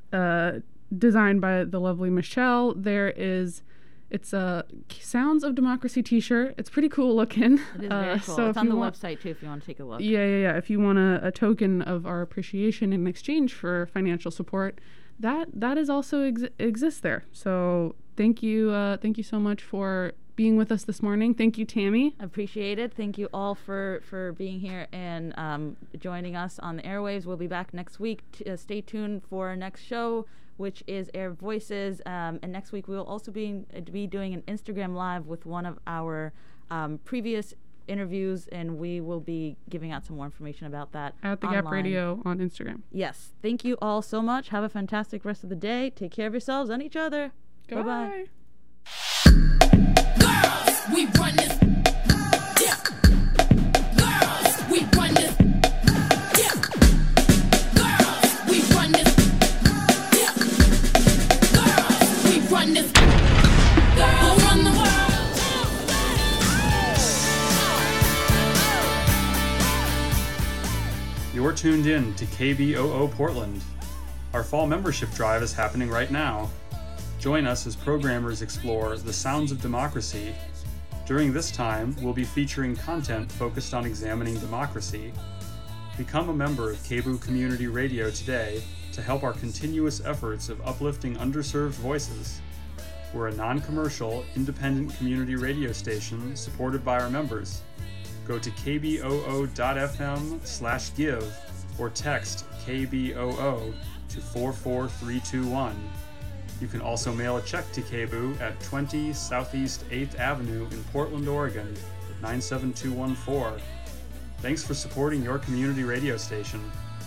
designed by the lovely Michelle. It's a Sounds of Democracy t-shirt. It's pretty cool looking. It is very cool. So it's on the website too if you want to take a look. Yeah. If you want a token of our appreciation in exchange for financial support, that is also exists there. So thank you so much for being with us this morning. Thank you, Tammy. Appreciate it. Thank you all for being here and joining us on the airwaves. We'll be back next week. Stay tuned for our next show, which is Air Voices. And next week we will also be doing an Instagram Live with one of our previous interviews, and we will be giving out some more information about that at the online. Gap Radio on Instagram. Yes. Thank you all so much. Have a fantastic rest of the day. Take care of yourselves and each other. Bye-bye. Girls, we run this. Yeah. Girls, we run this. Yeah. Girls, we run this. Yeah. Girls, we run this. Girls run the world. You're tuned in to KBOO Portland. Our fall membership drive is happening right now. Join us as programmers explore the sounds of democracy. During this time, we'll be featuring content focused on examining democracy. Become a member of KBOO Community Radio today to help our continuous efforts of uplifting underserved voices. We're a non-commercial, independent community radio station supported by our members. Go to kboo.fm/give or text KBOO to 44321. You can also mail a check to KBOO at 20 Southeast 8th Avenue in Portland, Oregon, 97214. Thanks for supporting your community radio station.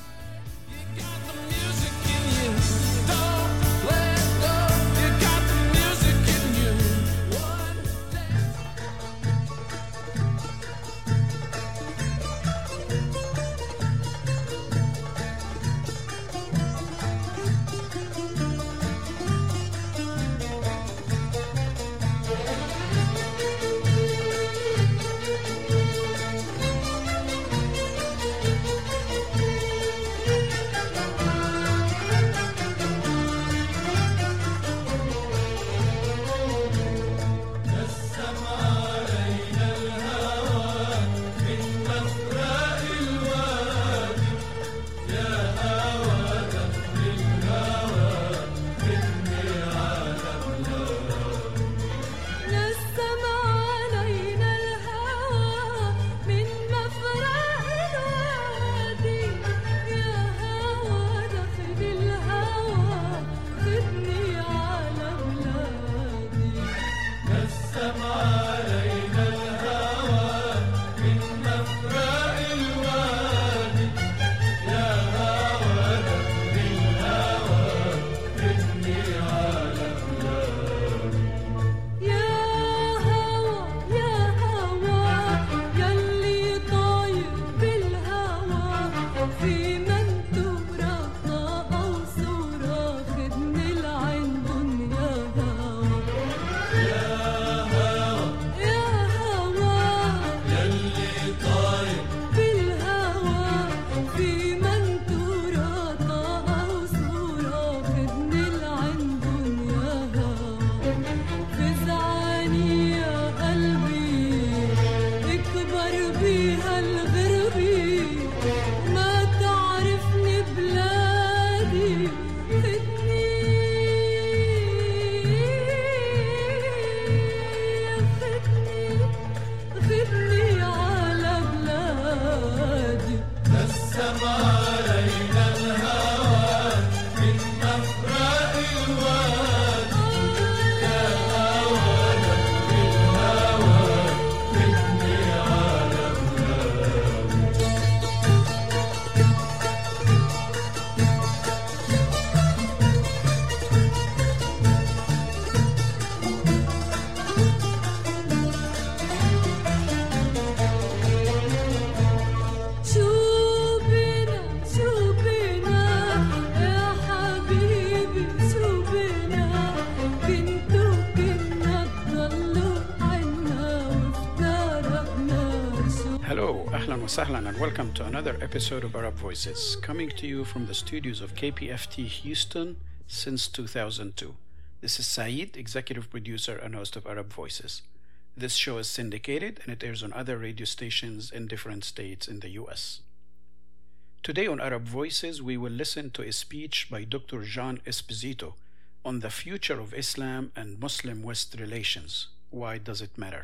Sahlan and welcome to another episode of Arab Voices, coming to you from the studios of KPFT Houston since 2002. This is Saeed, executive producer and host of Arab Voices. This show is syndicated and it airs on other radio stations in different states in the US. Today on Arab Voices, we will listen to a speech by Dr. John Esposito on the future of Islam and Muslim-West relations. Why does it matter?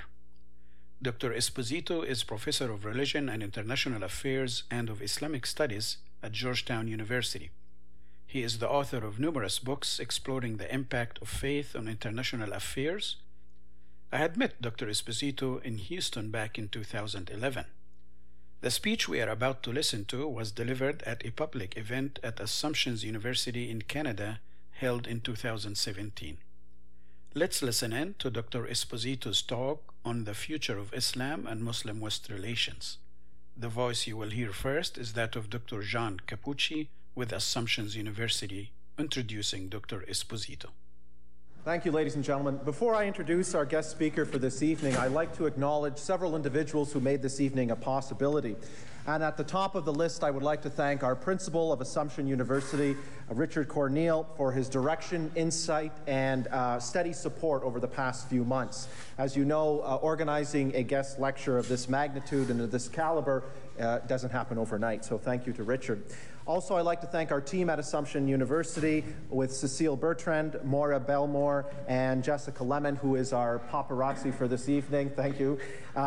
Dr. Esposito is Professor of Religion and International Affairs and of Islamic Studies at Georgetown University. He is the author of numerous books exploring the impact of faith on international affairs. I had met Dr. Esposito in Houston back in 2011. The speech we are about to listen to was delivered at a public event at Assumption University in Canada held in 2017. Let's listen in to Dr. Esposito's talk on the future of Islam and Muslim-West relations. The voice you will hear first is that of Dr. John Capucci with Assumption University, introducing Dr. Esposito. Thank you, ladies and gentlemen. Before I introduce our guest speaker for this evening, I'd like to acknowledge several individuals who made this evening a possibility. And at the top of the list, I would like to thank our principal of Assumption University, Richard Corneal, for his direction, insight, and steady support over the past few months. As you know, organizing a guest lecture of this magnitude and of this caliber doesn't happen overnight, so thank you to Richard. Also, I'd like to thank our team at Assumption University with Cecile Bertrand, Maura Belmore, and Jessica Lemon, who is our paparazzi for this evening. Thank you.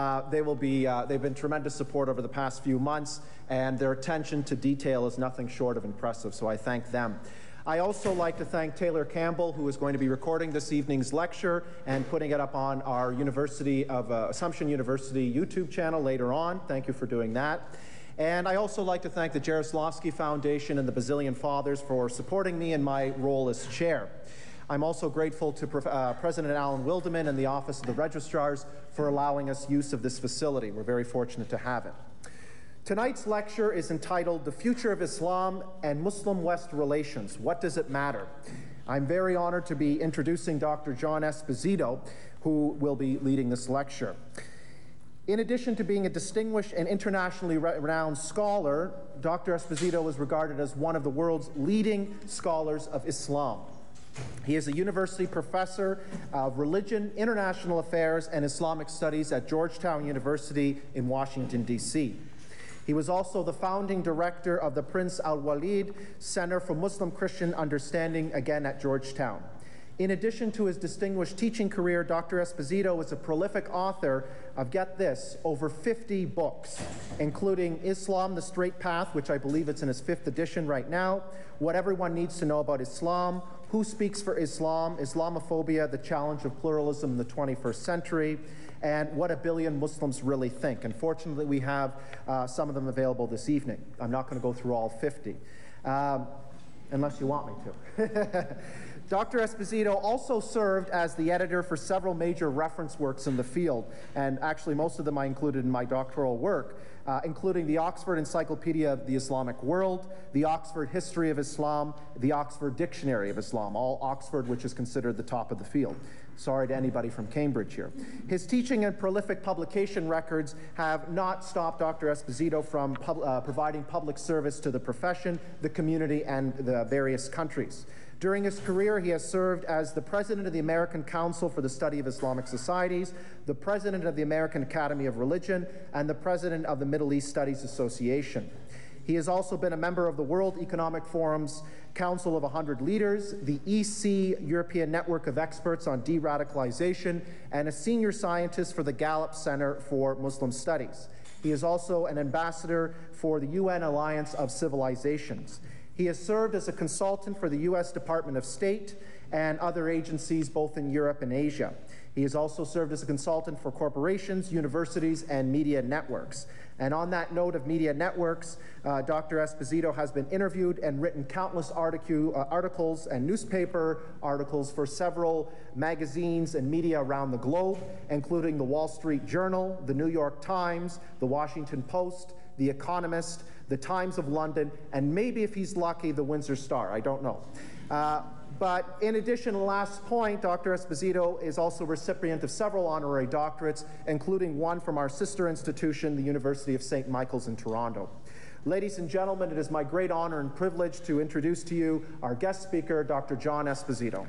They've been tremendous support over the past few months, and their attention to detail is nothing short of impressive, so I thank them. I also like to thank Taylor Campbell, who is going to be recording this evening's lecture and putting it up on our Assumption University YouTube channel later on. Thank you for doing that. And I also like to thank the Jaroslavsky Foundation and the Basilian Fathers for supporting me in my role as chair. I'm also grateful to President Alan Wildeman and the Office of the Registrars for allowing us use of this facility. We're very fortunate to have it. Tonight's lecture is entitled The Future of Islam and Muslim-West Relations. What does it matter? I'm very honored to be introducing Dr. John Esposito, who will be leading this lecture. In addition to being a distinguished and internationally renowned scholar, Dr. Esposito is regarded as one of the world's leading scholars of Islam. He is a university professor of religion, international affairs, and Islamic studies at Georgetown University in Washington, D.C. He was also the founding director of the Prince Al-Walid Center for Muslim-Christian Understanding, again at Georgetown. In addition to his distinguished teaching career, Dr. Esposito is a prolific author of, get this, over 50 books, including Islam, the Straight Path, which I believe it's in his 5th edition right now, What Everyone Needs to Know About Islam, Who Speaks for Islam, Islamophobia, The Challenge of Pluralism in the 21st Century, and What a Billion Muslims Really Think. Unfortunately, we have some of them available this evening. I'm not going to go through all 50, unless you want me to. Dr. Esposito also served as the editor for several major reference works in the field, and actually most of them I included in my doctoral work, including the Oxford Encyclopedia of the Islamic World, the Oxford History of Islam, the Oxford Dictionary of Islam, all Oxford, which is considered the top of the field. Sorry to anybody from Cambridge here. His teaching and prolific publication records have not stopped Dr. Esposito from providing public service to the profession, the community, and the various countries. During his career, he has served as the president of the American Council for the Study of Islamic Societies, the president of the American Academy of Religion, and the president of the Middle East Studies Association. He has also been a member of the World Economic Forum's Council of 100 Leaders, the EC European Network of Experts on De-Radicalization, and a senior scientist for the Gallup Center for Muslim Studies. He is also an ambassador for the UN Alliance of Civilizations. He has served as a consultant for the U.S. Department of State and other agencies both in Europe and Asia. He has also served as a consultant for corporations, universities, and media networks. And on that note of media networks, Dr. Esposito has been interviewed and written countless articles and newspaper articles for several magazines and media around the globe, including the Wall Street Journal, the New York Times, the Washington Post, The Economist, the Times of London, and maybe if he's lucky, the Windsor Star. I don't know. But in addition, last point, Dr. Esposito is also recipient of several honorary doctorates, including one from our sister institution, the University of St. Michael's in Toronto. Ladies and gentlemen, it is my great honor and privilege to introduce to you our guest speaker, Dr. John Esposito.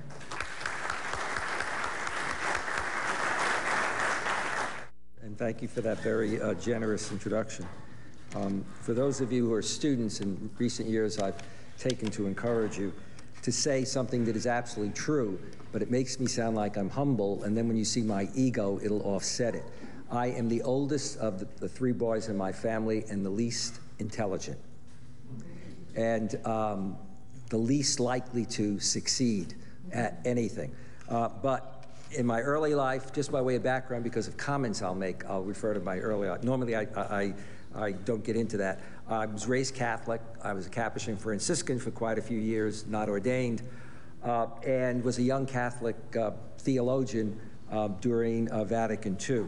And thank you for that very generous introduction. For those of you who are students, in recent years I've taken to encourage you to say something that is absolutely true, but it makes me sound like I'm humble, and then when you see my ego, it'll offset it. I am the oldest of the three boys in my family and the least intelligent, and the least likely to succeed at anything. But in my early life, just by way of background, because of comments I'll make, I'll refer to my early life. Normally I don't get into that. I was raised Catholic. I was a Capuchin Franciscan for quite a few years, not ordained, and was a young Catholic theologian during Vatican II.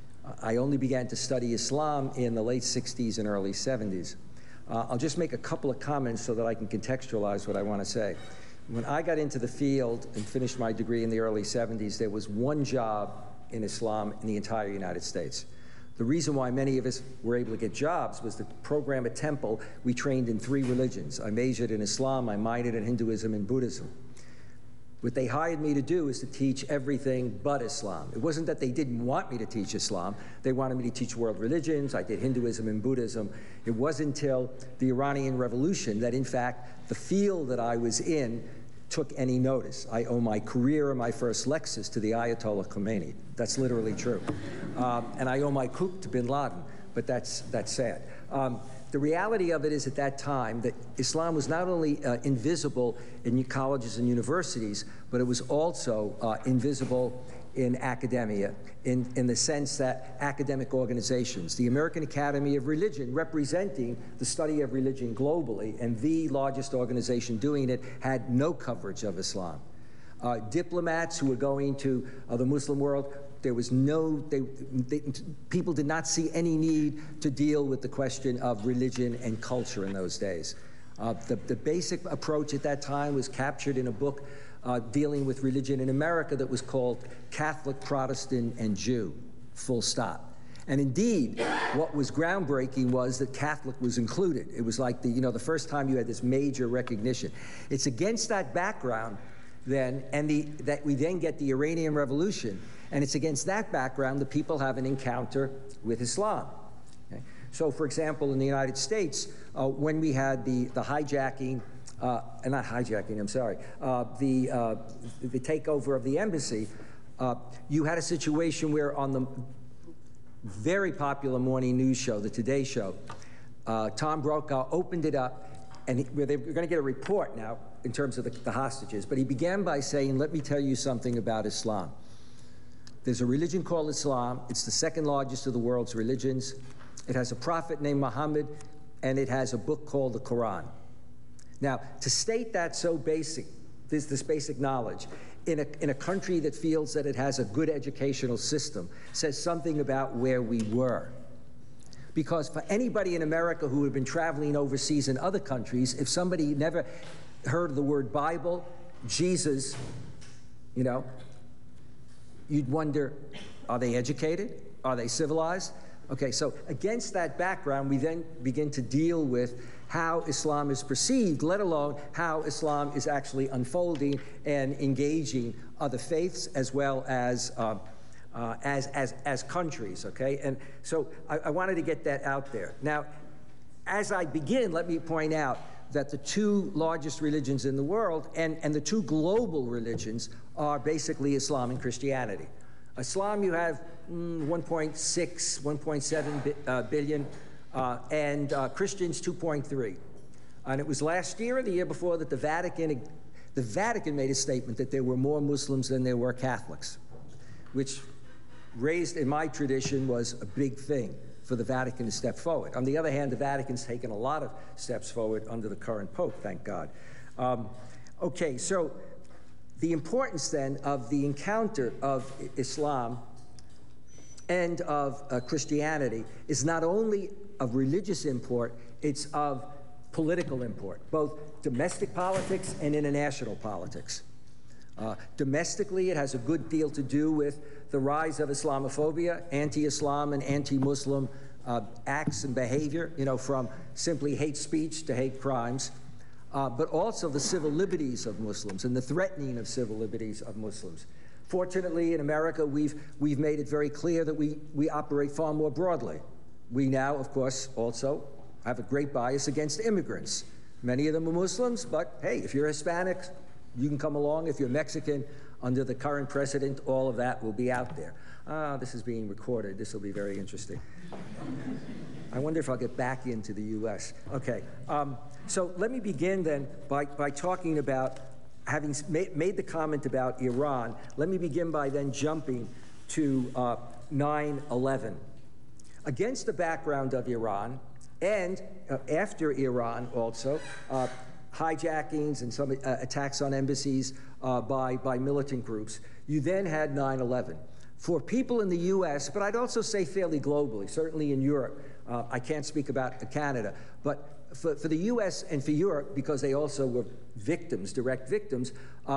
I only began to study Islam in the late 60s and early 70s. I'll just make a couple of comments so that I can contextualize what I want to say. When I got into the field and finished my degree in the early 70s, there was one job in Islam in the entire United States. The reason why many of us were able to get jobs was the program at Temple, we trained in 3 religions. I majored in Islam, I minored in Hinduism and Buddhism. What they hired me to do is to teach everything but Islam. It wasn't that they didn't want me to teach Islam. They wanted me to teach world religions. I did Hinduism and Buddhism. It wasn't until the Iranian Revolution that, in fact, the field that I was in took any notice. I owe my career and my first Lexus to the Ayatollah Khomeini. That's literally true. And I owe my coupe to bin Laden, but that's sad. The reality of it is at that time that Islam was not only invisible in colleges and universities, but it was also invisible in academia, in the sense that academic organizations, the American Academy of Religion, representing the study of religion globally, and the largest organization doing it, had no coverage of Islam. Diplomats who were going to the Muslim world, there was no, people did not see any need to deal with the question of religion and culture in those days. The basic approach at that time was captured in a book dealing with religion in America that was called Catholic, Protestant, and Jew, full stop. And indeed, what was groundbreaking was that Catholic was included. It was like the first time you had this major recognition. It's against that background then, and that we then get the Iranian Revolution, and it's against that background that people have an encounter with Islam. Okay? So, for example, in the United States, when we had the hijacking, not hijacking, I'm sorry, the takeover of the embassy, you had a situation where on the very popular morning news show, the Today Show, Tom Brokaw opened it up, and we're going to get a report now in terms of the hostages, but he began by saying, let me tell you something about Islam. There's a religion called Islam. It's the second largest of the world's religions. It has a prophet named Muhammad, and it has a book called the Quran. Now, to state that so basic, this basic knowledge, in a country that feels that it has a good educational system, says something about where we were. Because for anybody in America who had been traveling overseas in other countries, if somebody never heard the word Bible, Jesus, you'd wonder, are they educated? Are they civilized? Okay, so against that background, we then begin to deal with how Islam is perceived, let alone how Islam is actually unfolding and engaging other faiths as well as countries, okay? And so I wanted to get that out there. Now, as I begin, let me point out that the 2 largest religions in the world and the 2 global religions are basically Islam and Christianity. Islam, you have 1.6, 1.7 billion, and Christians 2.3. And it was last year or the year before that the Vatican made a statement that there were more Muslims than there were Catholics, which raised in my tradition was a big thing for the Vatican to step forward. On the other hand, the Vatican's taken a lot of steps forward under the current Pope, thank God. Okay, so the importance then of the encounter of Islam and of Christianity is not only of religious import, it's of political import, both domestic politics and international politics. Domestically, it has a good deal to do with the rise of Islamophobia, anti-Islam and anti-Muslim acts and behavior, from simply hate speech to hate crimes, but also the civil liberties of Muslims and the threatening of civil liberties of Muslims. Fortunately, in America, we've made it very clear that we operate far more broadly. We now, of course, also have a great bias against immigrants. Many of them are Muslims, but hey, if you're Hispanic, you can come along. If you're Mexican, under the current president, all of that will be out there. This is being recorded. This will be very interesting. I wonder if I'll get back into the U.S. Okay, so let me begin then by talking about, having made the comment about Iran, let me begin by then jumping to 9/11. Against the background of Iran, and after Iran also, hijackings and some attacks on embassies by militant groups, you then had 9/11. For people in the U.S., but I'd also say fairly globally, certainly in Europe, I can't speak about Canada, but for the U.S. and for Europe, because they also were victims, direct victims,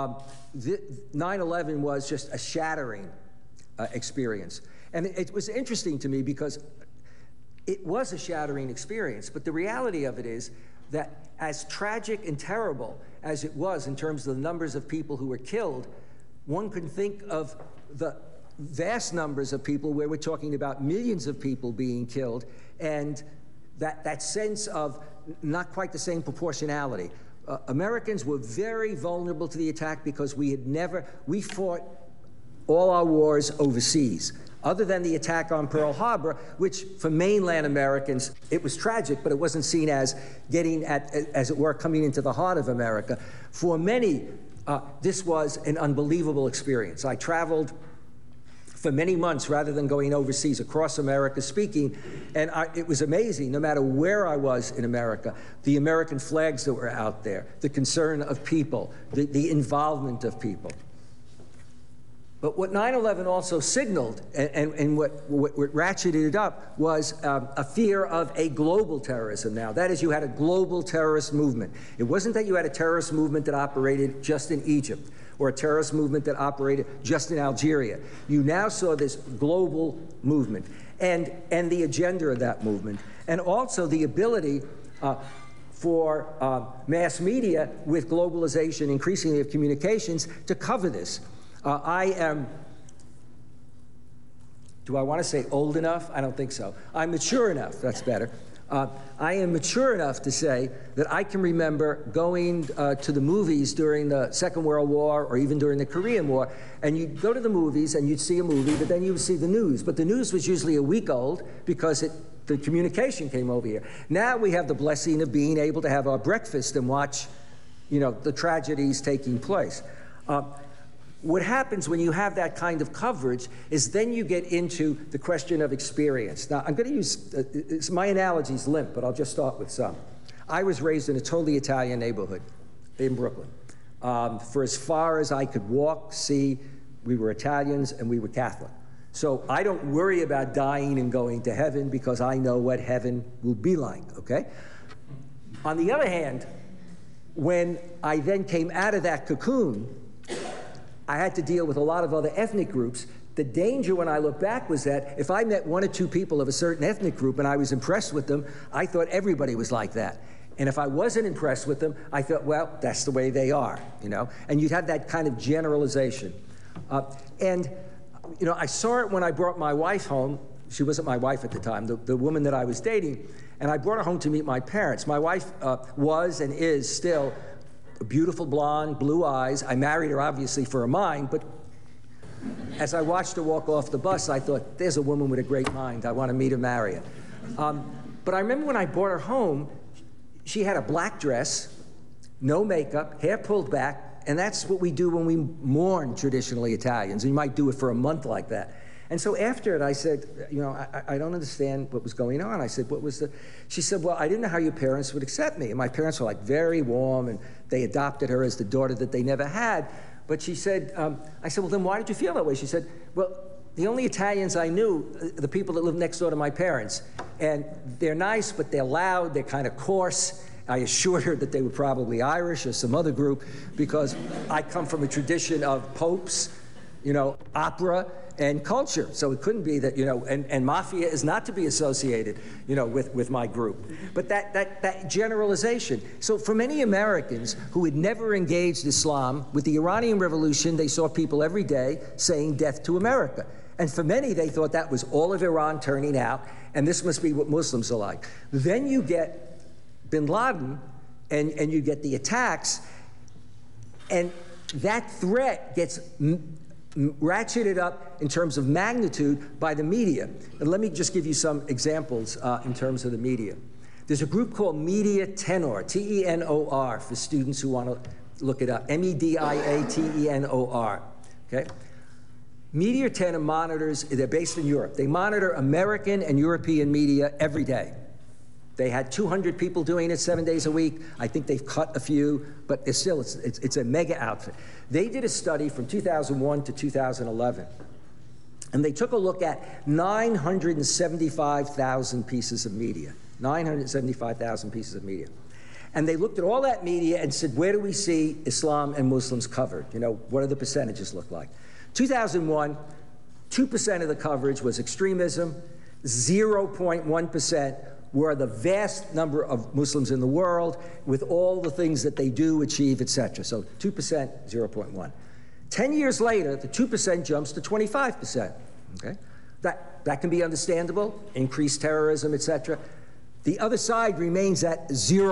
9/11 was just a shattering experience. And it was interesting to me because it was a shattering experience, but the reality of it is that as tragic and terrible as it was in terms of the numbers of people who were killed, one can think of the vast numbers of people where we're talking about millions of people being killed, and that sense of not quite the same proportionality. Americans were very vulnerable to the attack because we fought all our wars overseas, other than the attack on Pearl Harbor, which for mainland Americans, it was tragic, but it wasn't seen as getting at, as it were, coming into the heart of America. For many, this was an unbelievable experience. I traveled for many months rather than going overseas across America speaking, and it was amazing, no matter where I was in America, the American flags that were out there, the concern of people, the involvement of people. But what 9/11 also signaled, and what ratcheted it up, was a fear of a global terrorism now. That is, you had a global terrorist movement. It wasn't that you had a terrorist movement that operated just in Egypt, or a terrorist movement that operated just in Algeria. You now saw this global movement and the agenda of that movement, and also the ability for mass media with globalization increasingly of communications to cover this. I am, do I want to say old enough? I don't think so. I'm mature enough, that's better. I am mature enough to say that I can remember going to the movies during the Second World War or even during the Korean War, and you'd go to the movies and you'd see a movie, but then you would see the news. But the news was usually a week old because the communication came over here. Now we have the blessing of being able to have our breakfast and watch, the tragedies taking place. What happens when you have that kind of coverage is then you get into the question of experience. Now, I'm going to use, my analogy's limp, but I'll just start with some. I was raised in a totally Italian neighborhood in Brooklyn. For as far as I could walk, see, we were Italians and we were Catholic. So I don't worry about dying and going to heaven because I know what heaven will be like, okay? On the other hand, when I then came out of that cocoon, I had to deal with a lot of other ethnic groups. The danger when I look back was that if I met one or two people of a certain ethnic group and I was impressed with them, I thought everybody was like that. And if I wasn't impressed with them, I thought, well, that's the way they are, And you'd have that kind of generalization. I saw it when I brought my wife home. She wasn't my wife at the time, the woman that I was dating. And I brought her home to meet my parents. My wife was and is still a beautiful blonde, blue eyes. I married her, obviously, for her mind, but as I watched her walk off the bus, I thought, there's a woman with a great mind. I want to meet her, marry her. But I remember when I brought her home, she had a black dress, no makeup, hair pulled back, and that's what we do when we mourn traditionally Italians. You might do it for a month like that. And so after it, I said, I don't understand what was going on. I said, what was the... She said, well, I didn't know how your parents would accept me. And my parents were very warm, and they adopted her as the daughter that they never had. But she said, I said, well, then why did you feel that way? She said, well, the only Italians I knew, the people that lived next door to my parents. And they're nice, but they're loud, they're kind of coarse. I assured her that they were probably Irish or some other group, because I come from a tradition of popes opera and culture. So it couldn't be that, and mafia is not to be associated, with my group. But that generalization. So for many Americans who had never engaged Islam, with the Iranian Revolution, they saw people every day saying death to America. And for many, they thought that was all of Iran turning out, and this must be what Muslims are like. Then you get bin Laden, and you get the attacks, and that threat gets ratcheted up in terms of magnitude by the media. And let me just give you some examples in terms of the media. There's a group called Media Tenor, T-E-N-O-R, for students who want to look it up, M-E-D-I-A-T-E-N-O-R, okay? Media Tenor monitors, they're based in Europe. They monitor American and European media every day. They had 200 people doing it 7 days a week. I think they've cut a few, but it's still, it's a mega outfit. They did a study from 2001 to 2011, and they took a look at 975,000 pieces of media, 975,000 pieces of media. And they looked at all that media and said, where do we see Islam and Muslims covered? What do the percentages look like? 2001, 2% of the coverage was extremism, 0.1% were the vast number of Muslims in the world with all the things that they do, achieve, etc. So 2%, 0.1. 10 years later, the 2% jumps to 25%. Okay? That can be understandable, increased terrorism, etc. The other side remains at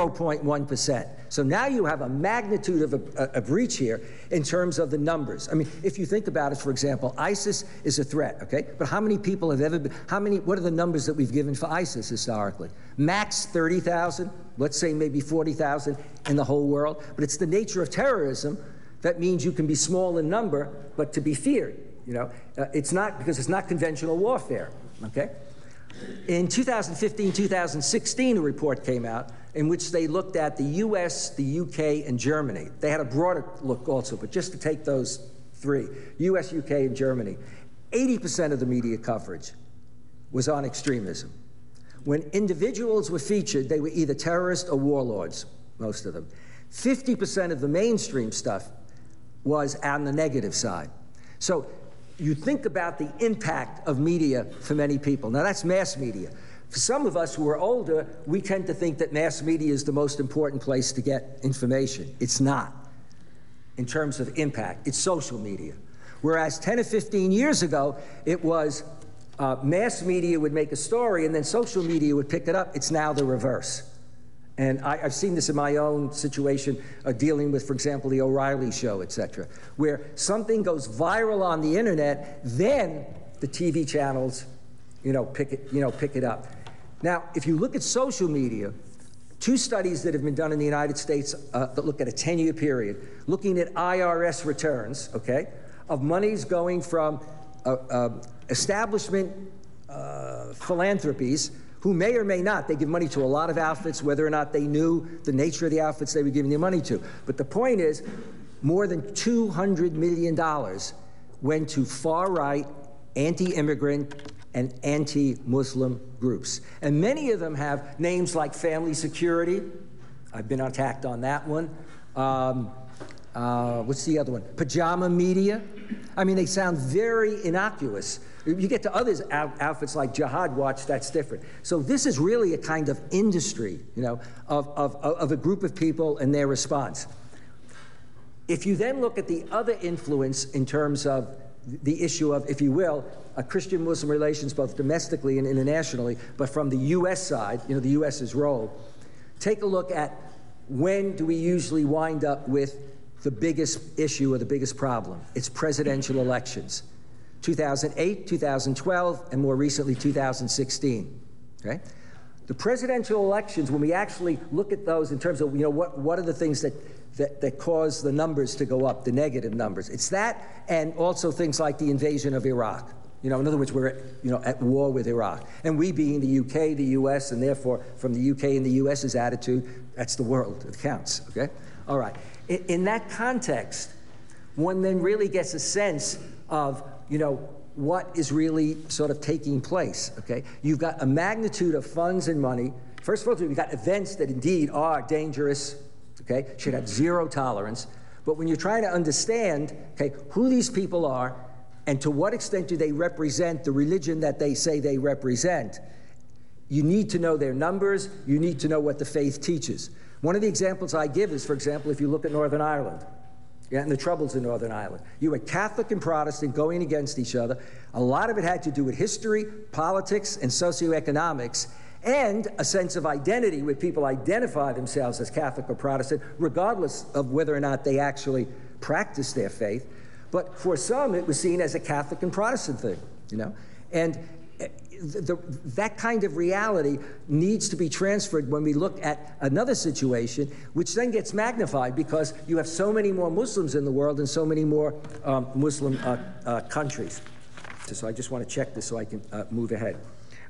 0.1%. So now you have a magnitude of a breach here in terms of the numbers. I mean, if you think about it, for example, ISIS is a threat, okay? But how many people have ever been, what are the numbers that we've given for ISIS historically? Max 30,000, let's say maybe 40,000 in the whole world. But it's the nature of terrorism that means you can be small in number, but to be feared, It's not, because it's not conventional warfare, okay? In 2015, 2016, a report came out in which they looked at the US, the UK, and Germany. They had a broader look also, but just to take those three, US, UK, and Germany, 80% of the media coverage was on extremism. When individuals were featured, they were either terrorists or warlords, most of them. 50% of the mainstream stuff was on the negative side. So you think about the impact of media for many people. Now, that's mass media. For some of us who are older, we tend to think that mass media is the most important place to get information. It's not, in terms of impact. It's social media. Whereas 10 or 15 years ago, it was mass media would make a story, and then social media would pick it up. It's now the reverse. And I've seen this in my own situation, dealing with, for example, the O'Reilly show, et cetera, where something goes viral on the internet, then the TV channels, pick it up. Now, if you look at social media, two studies that have been done in the United States that look at a 10-year period, looking at IRS returns, okay, of monies going from establishment philanthropies, who may or may not, they give money to a lot of outfits, whether or not they knew the nature of the outfits they were giving their money to. But the point is, more than $200 million went to far-right, anti-immigrant, and anti-Muslim groups. And many of them have names like Family Security. I've been attacked on that one. What's the other one? Pajama Media. I mean, they sound very innocuous. You get to others outfits like Jihad Watch, that's different. So this is really a kind of industry, of a group of people and their response. If you then look at the other influence in terms of the issue of, if you will, Christian-Muslim relations, both domestically and internationally, but from the U.S. side, the U.S.'s role, take a look at when do we usually wind up with the biggest issue or the biggest problem. It's presidential elections. 2008, 2012, and more recently 2016, okay? The presidential elections, when we actually look at those in terms of, what are the things that cause the numbers to go up, the negative numbers. It's that, and also things like the invasion of Iraq. In other words, we're at war with Iraq. And we being the UK, the US, and therefore from the UK and the US's attitude, that's the world that counts, okay? All right. In that context, one then really gets a sense of, what is really sort of taking place, okay? You've got a magnitude of funds and money. First of all, you've got events that indeed are dangerous, okay? Should have zero tolerance. But when you're trying to understand, okay, who these people are, and to what extent do they represent the religion that they say they represent, you need to know their numbers, you need to know what the faith teaches. One of the examples I give is, for example, if you look at Northern Ireland, and the troubles in Northern Ireland. You had Catholic and Protestant going against each other. A lot of it had to do with history, politics, and socioeconomics, and a sense of identity where people identify themselves as Catholic or Protestant, regardless of whether or not they actually practice their faith. But for some, it was seen as a Catholic and Protestant thing, you know? And that kind of reality needs to be transferred when we look at another situation, which then gets magnified because you have so many more Muslims in the world and so many more Muslim countries. So I just want to check this so I can move ahead.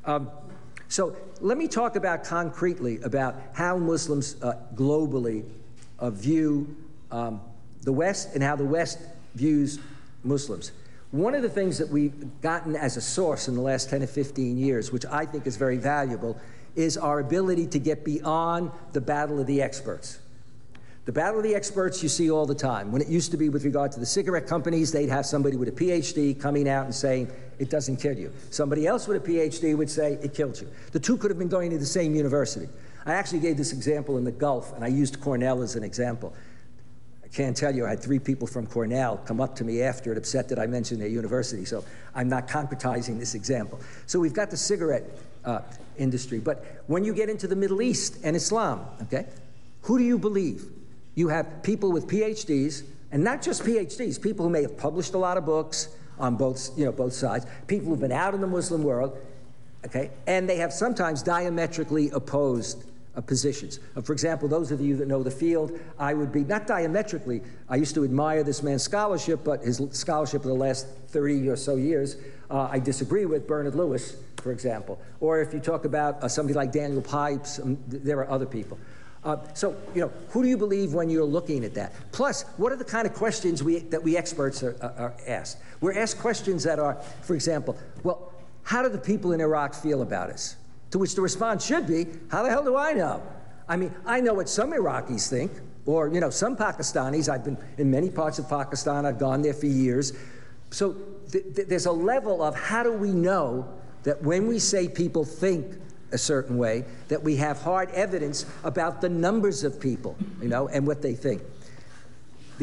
So let me talk about concretely about how Muslims globally view the West and how the West views Muslims. One of the things that we've gotten as a source in the last 10 to 15 years, which I think is very valuable, is our ability to get beyond the battle of the experts. The battle of the experts you see all the time. When it used to be with regard to the cigarette companies, they'd have somebody with a PhD coming out and saying, it doesn't kill you. Somebody else with a PhD would say, it killed you. The two could have been going to the same university. I actually gave this example in the Gulf, and I used Cornell as an example. I can't tell you, I had 3 people from Cornell come up to me after it, upset that I mentioned their university, so I'm not concretizing this example. So we've got the cigarette industry, but when you get into the Middle East and Islam, okay, who do you believe? You have people with PhDs, and not just PhDs, people who may have published a lot of books on both sides, people who've been out in the Muslim world, okay, and they have sometimes diametrically opposed positions. For example, those of you that know the field, I would be, not diametrically, I used to admire this man's scholarship, but his scholarship of the last 30 or so years, I disagree with Bernard Lewis, for example. Or if you talk about somebody like Daniel Pipes, there are other people. So, you know, who do you believe when you're looking at that? Plus, what are the kind of questions that we experts are asked? We're asked questions that are, for example, well, how do the people in Iraq feel about us? To which the response should be, how the hell do I know? I mean, I know what some Iraqis think, or, you know, some Pakistanis. I've been in many parts of Pakistan. I've gone there for years. So there's a level of how do we know that when we say people think a certain way, that we have hard evidence about the numbers of people, you know, and what they think. The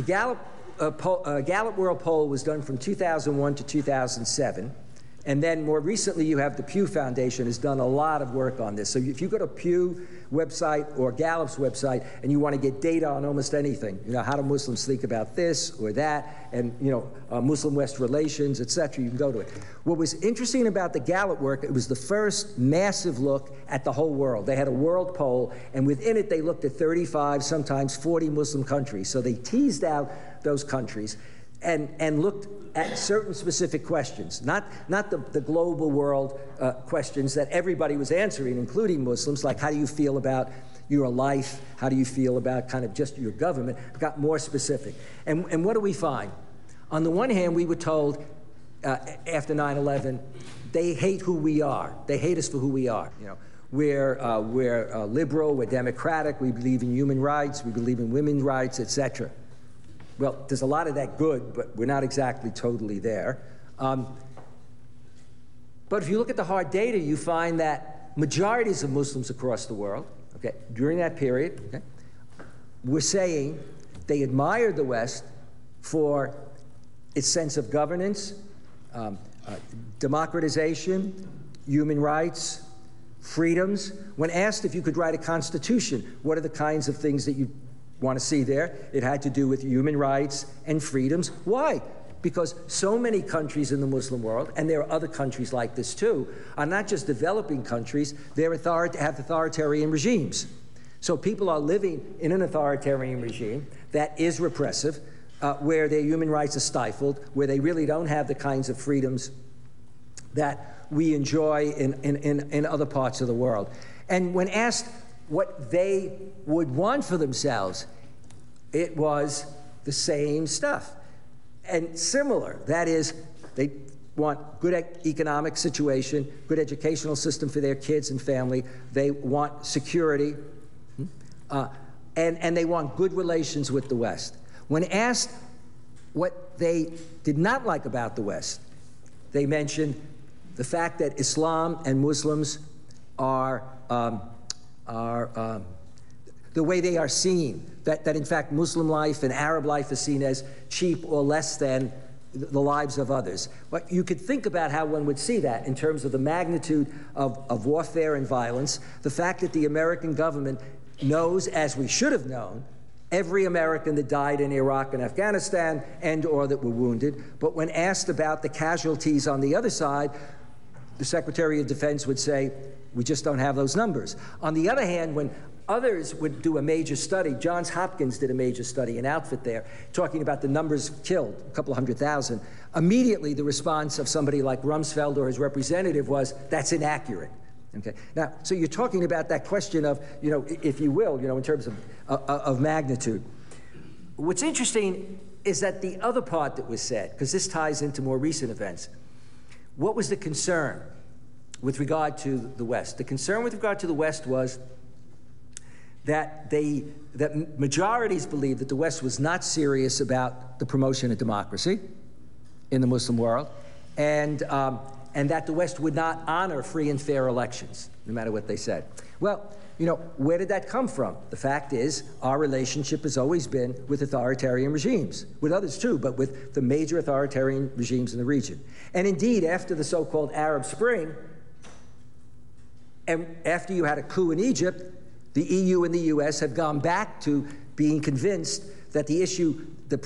Gallup World Poll was done from 2001 to 2007. And then more recently, you have the Pew Foundation has done a lot of work on this. So if you go to Pew website or Gallup's website and you want to get data on almost anything, you know, how do Muslims think about this or that, and, you know, Muslim-West relations, et cetera, you can go to it. What was interesting about the Gallup work, it was the first massive look at the whole world. They had a world poll, and within it, they looked at 35, sometimes 40 Muslim countries. So they teased out those countries and looked at certain specific questions, not the global world questions that everybody was answering, including Muslims, like how do you feel about your life, how do you feel about kind of just your government, got more specific. And what do we find? On the one hand, we were told after 9/11, they hate who we are. They hate us for who we are. You know, we're liberal, we're democratic, we believe in human rights, we believe in women's rights, etc. Well, there's a lot of that good, but we're not exactly totally there. But if you look at the hard data, you find that majorities of Muslims across the world, okay, during that period, okay, were saying they admired the West for its sense of governance, democratization, human rights, freedoms. When asked if you could write a constitution, what are the kinds of things that you want to see there? It had to do with human rights and freedoms. Why? Because so many countries in the Muslim world, and there are other countries like this too, are not just developing countries, they're have authoritarian regimes. So people are living in an authoritarian regime that is repressive, where their human rights are stifled, where they really don't have the kinds of freedoms that we enjoy in other parts of the world. And when asked what they would want for themselves, it was the same stuff and similar. That is, they want good economic situation, good educational system for their kids and family. They want security, and they want good relations with the West. When asked What they did not like about the West, they mentioned the fact that Islam and Muslims are the way they are seen, that in fact Muslim life and Arab life is seen as cheap or less than the lives of others. But you could think about how one would see that in terms of the magnitude of warfare and violence, the fact that the American government knows, as we should have known, every American that died in Iraq and Afghanistan and or that were wounded. But when asked about the casualties on the other side, the Secretary of Defense would say, we just don't have those numbers. On the other hand, when others would do a major study, Johns Hopkins did a major study, an outfit there, talking about the numbers killed, a couple of 100,000. Immediately, the response of somebody like Rumsfeld or his representative was, that's inaccurate. Okay. Now, so you're talking about that question of, if you will, in terms of magnitude. What's interesting is that the other part that was said, because this ties into more recent events, what was the concern with regard to the West? The concern with regard to the West was that majorities believed that the West was not serious about the promotion of democracy in the Muslim world, and that the West would not honor free and fair elections, no matter what they said. Well, where did that come from? The fact is, our relationship has always been with authoritarian regimes, with others too, but with the major authoritarian regimes in the region. And indeed, after the so-called Arab Spring, and after you had a coup in Egypt, the EU and the US have gone back to being convinced that the issue, the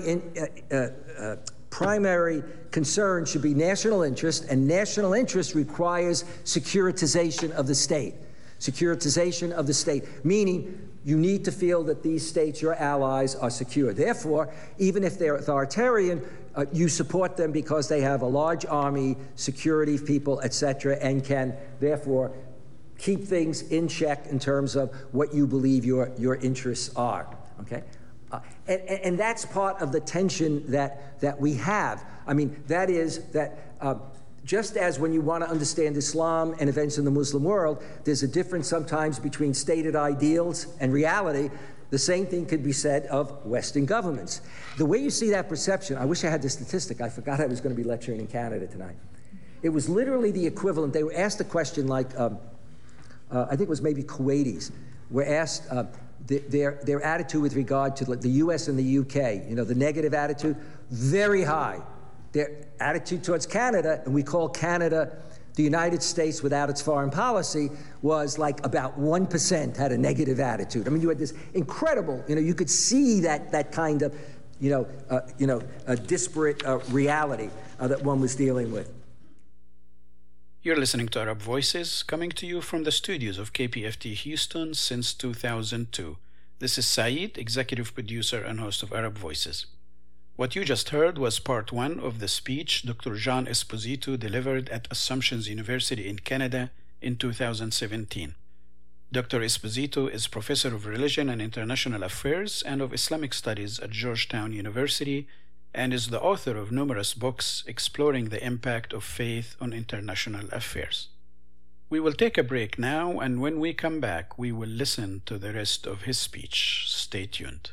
primary concern should be national interest, and national interest requires securitization of the state. Securitization of the state, meaning you need to feel that these states, your allies, are secure. Therefore, even if they're authoritarian, you support them because they have a large army, security people, etc., and can therefore keep things in check in terms of what you believe your interests are. Okay. And that's part of the tension that we have. I mean, that is that just as when you want to understand Islam and events in the Muslim world, there's a difference sometimes between stated ideals and reality. The same thing could be said of Western governments. The way you see that perception, I wish I had the statistic. I forgot I was going to be lecturing in Canada tonight. It was literally the equivalent. They were asked a question like, I think it was maybe Kuwaitis, were asked their attitude with regard to the U.S. and the U.K., the negative attitude, very high. Their attitude towards Canada, and we call Canada the United States without its foreign policy, was like about 1% had a negative attitude. I mean, you had this incredible, you could see that kind of, a disparate reality that one was dealing with. You're listening to Arab Voices, coming to you from the studios of KPFT Houston since 2002. This is Saeed, executive producer and host of Arab Voices. What you just heard was part one of the speech Dr. John Esposito delivered at Assumptions University in Canada in 2017. Dr. Esposito is professor of religion and international affairs and of Islamic studies at Georgetown University, and is the author of numerous books exploring the impact of faith on international affairs. We will take a break now, and when we come back, we will listen to the rest of his speech. Stay tuned.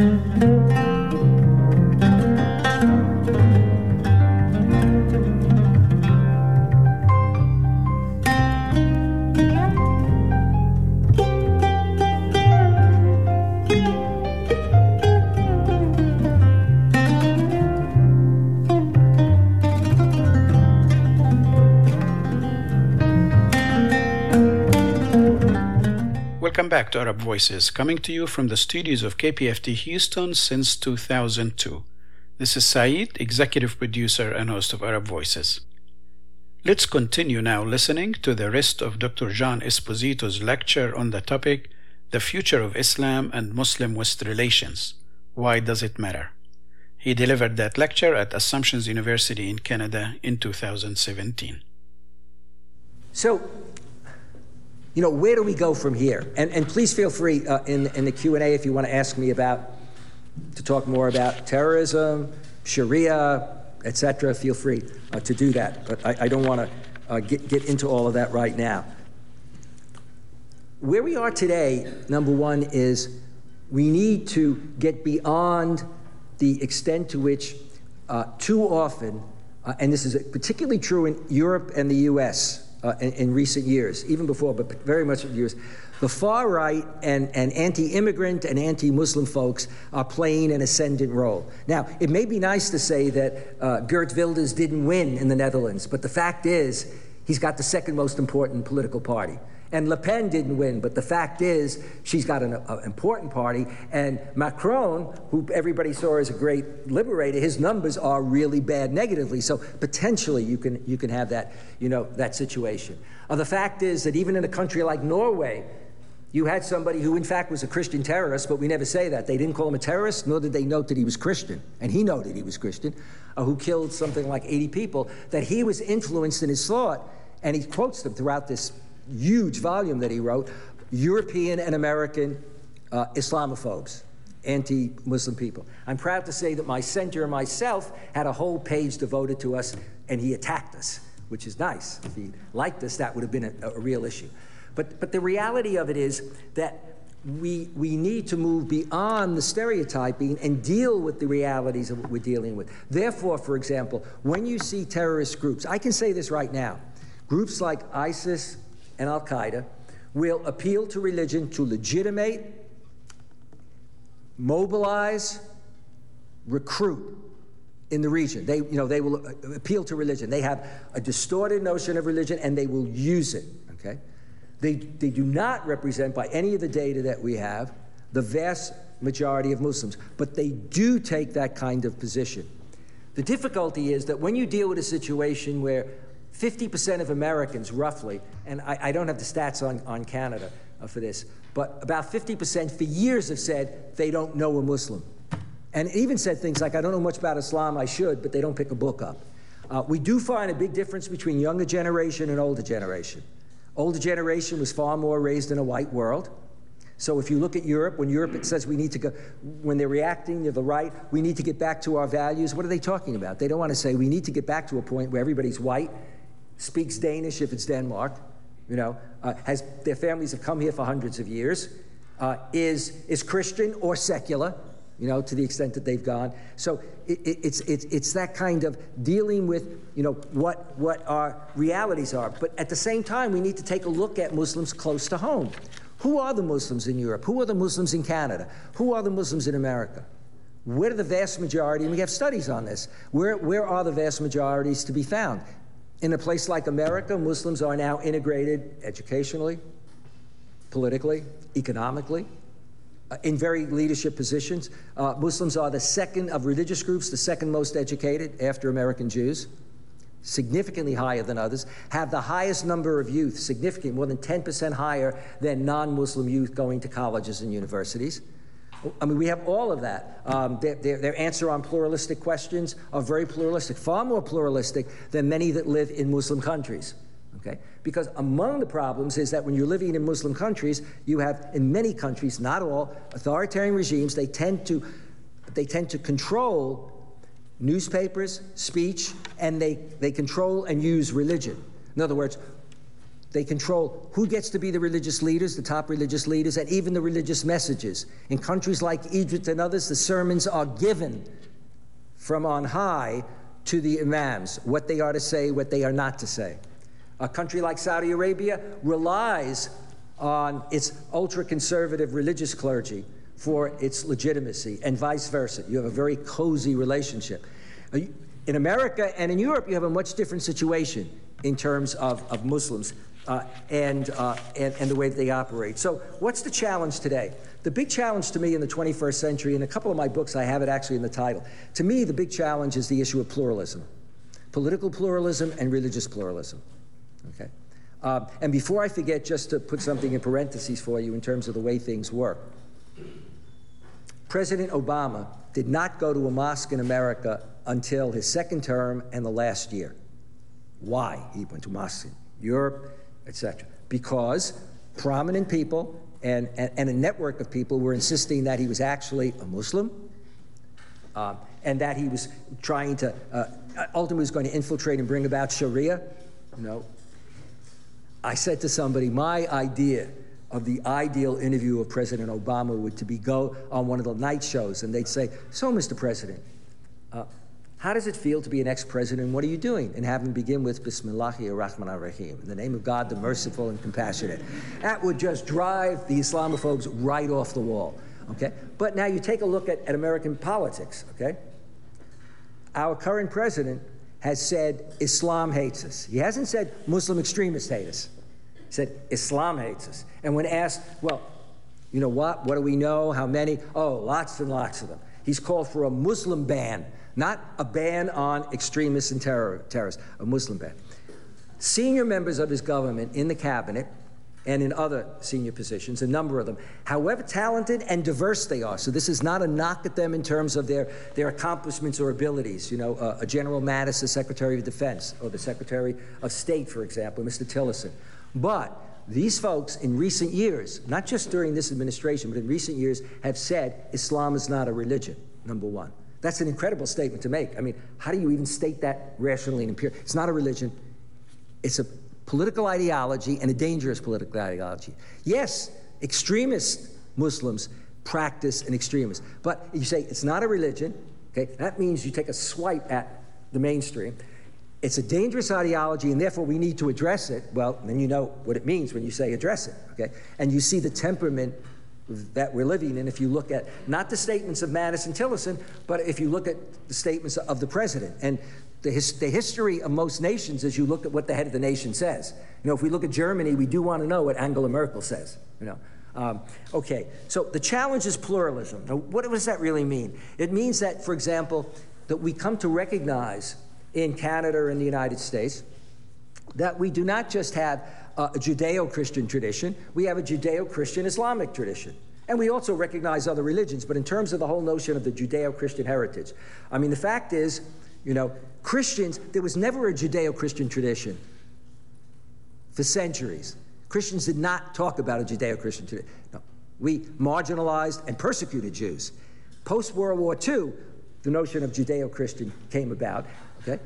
Welcome back to Arab Voices, coming to you from the studios of KPFT Houston since 2002. This is Saeed, executive producer and host of Arab Voices. Let's continue now listening to the rest of Dr. John Esposito's lecture on the topic, The Future of Islam and Muslim-West Relations. Why does it matter? He delivered that lecture at Assumption University in Canada in 2017. So, where do we go from here? And please feel free in the Q&A if you want to ask me to talk more about terrorism, Sharia, etc. Feel free to do that. But I don't want to get into all of that right now. Where we are today, number one, is we need to get beyond the extent to which too often, and this is particularly true in Europe and the U.S., in recent years, even before, but very much in years, the far right and anti-immigrant and anti-Muslim folks are playing an ascendant role. Now, it may be nice to say that Geert Wilders didn't win in the Netherlands, but the fact is he's got the second most important political party. And Le Pen didn't win, but the fact is she's got an important party. And Macron, who everybody saw as a great liberator, his numbers are really bad negatively. So potentially you can have that, that situation. The fact is that even in a country like Norway, you had somebody who in fact was a Christian terrorist, but we never say that. They didn't call him a terrorist, nor did they note that he was Christian. And he noted he was Christian, who killed something like 80 people, that he was influenced in his thought. And he quotes them throughout this huge volume that he wrote, European and American Islamophobes, anti-Muslim people. I'm proud to say that my center and myself had a whole page devoted to us, and he attacked us, which is nice. If he liked us, that would have been a real issue. But the reality of it is that we need to move beyond the stereotyping and deal with the realities of what we're dealing with. Therefore, for example, when you see terrorist groups, I can say this right now, groups like ISIS and Al-Qaeda will appeal to religion to legitimate, mobilize, recruit in the region. They will appeal to religion. They have a distorted notion of religion, and they will use it, okay? They do not represent, by any of the data that we have, the vast majority of Muslims, but they do take that kind of position. The difficulty is that when you deal with a situation where 50% of Americans, roughly, and I don't have the stats on Canada for this, but about 50% for years have said they don't know a Muslim. And even said things like, I don't know much about Islam, I should, but they don't pick a book up. We do find a big difference between younger generation and older generation. Older generation was far more raised in a white world. So if you look at Europe, when Europe says we need to go, when they're reacting to the right, we need to get back to our values, what are they talking about? They don't want to say we need to get back to a point where everybody's white, speaks Danish if it's Denmark, has their families have come here for hundreds of years, is Christian or secular, to the extent that they've gone. So it's that kind of dealing with, what our realities are. But at the same time, we need to take a look at Muslims close to home. Who are the Muslims in Europe? Who are the Muslims in Canada? Who are the Muslims in America? Where are the vast majority, and we have studies on this, where are the vast majorities to be found? In a place like America, Muslims are now integrated educationally, politically, economically, in very leadership positions. Muslims are the second of religious groups, the second most educated after American Jews, significantly higher than others, have the highest number of youth, significantly more than 10% higher than non-Muslim youth going to colleges and universities. I mean, we have all of that. Their answer on pluralistic questions are very pluralistic, far more pluralistic than many that live in Muslim countries. Okay? Because among the problems is that when you're living in Muslim countries, you have, in many countries, not all, authoritarian regimes. They tend to control newspapers, speech, and they control and use religion. In other words, They control who gets to be the religious leaders, the top religious leaders, and even the religious messages. In countries like Egypt and others, the sermons are given from on high to the imams, what they are to say, what they are not to say. A country like Saudi Arabia relies on its ultra-conservative religious clergy for its legitimacy, and vice versa. You have a very cozy relationship. In America and in Europe, you have a much different situation in terms of Muslims and the way that they operate. So what's the challenge today? The big challenge to me in the 21st century, in a couple of my books, I have it actually in the title. To me, the big challenge is the issue of pluralism, political pluralism and religious pluralism. Okay? And before I forget, just to put something in parentheses for you in terms of the way things work, President Obama did not go to a mosque in America until his second term and the last year. Why? He went to mosques in Europe, etc. Because prominent people and a network of people were insisting that he was actually a Muslim, and that he was trying to, ultimately was going to infiltrate and bring about Sharia. You know, I said to somebody, my idea of the ideal interview of President Obama would to be go on one of the night shows, and they'd say, so, Mr. President, how does it feel to be an ex-president? What are you doing? And have him begin with Bismillahir Rahmanir Rahim, in the name of God, the merciful and compassionate. That would just drive the Islamophobes right off the wall, okay? But now you take a look at American politics, okay? Our current president has said Islam hates us. He hasn't said Muslim extremists hate us. He said Islam hates us. And when asked, well, you know what do we know? How many? Oh, lots and lots of them. He's called for a Muslim ban. Not a ban on extremists and terrorists, a Muslim ban. Senior members of his government in the cabinet and in other senior positions, a number of them, however talented and diverse they are, so this is not a knock at them in terms of their accomplishments or abilities. You know, a General Mattis, the Secretary of Defense, or the Secretary of State, for example, Mr. Tillerson. But these folks in recent years, not just during this administration, but in recent years, have said Islam is not a religion, number one. That's an incredible statement to make. I mean, how do you even state that rationally and empirically? It's not a religion. It's a political ideology, and a dangerous political ideology. Yes, extremist Muslims practice an extremist. But you say it's not a religion, okay? That means you take a swipe at the mainstream. It's a dangerous ideology, and therefore we need to address it. Well, then you know what it means when you say address it, okay? And you see the temperament that we're living in if you look at not the statements of Mattis and Tillerson, but if you look at the statements of the president. And the history of most nations is you look at what the head of the nation says. You know, if we look at Germany, we do want to know what Angela Merkel says, you know. Okay, so the challenge is pluralism. Now, what does that really mean? It means that, for example, that we come to recognize in Canada and the United States that we do not just have a Judeo-Christian tradition, we have a Judeo-Christian Islamic tradition. And we also recognize other religions, but in terms of the whole notion of the Judeo-Christian heritage, I mean, the fact is, you know, Christians, there was never a Judeo-Christian tradition for centuries. Christians did not talk about a Judeo-Christian tradition. No. We marginalized and persecuted Jews. Post-World War II, the notion of Judeo-Christian came about, okay?